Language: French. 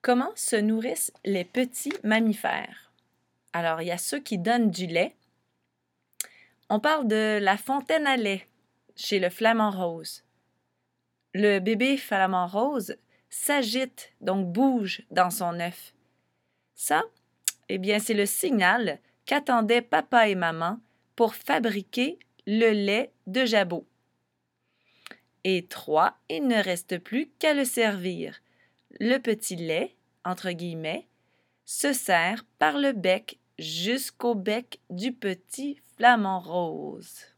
Comment se nourrissent les petits mammifères? Alors, il y a ceux qui donnent du lait. On parle de la fontaine à lait chez le flamant rose. Le bébé flamant rose s'agite, donc bouge dans son œuf. Ça, eh bien, c'est le signal qu'attendaient papa et maman pour fabriquer le lait de Jabot. Et 3, il ne reste plus qu'à le servir. Le petit lait, entre guillemets, se sert par le bec jusqu'au bec du petit flamant rose.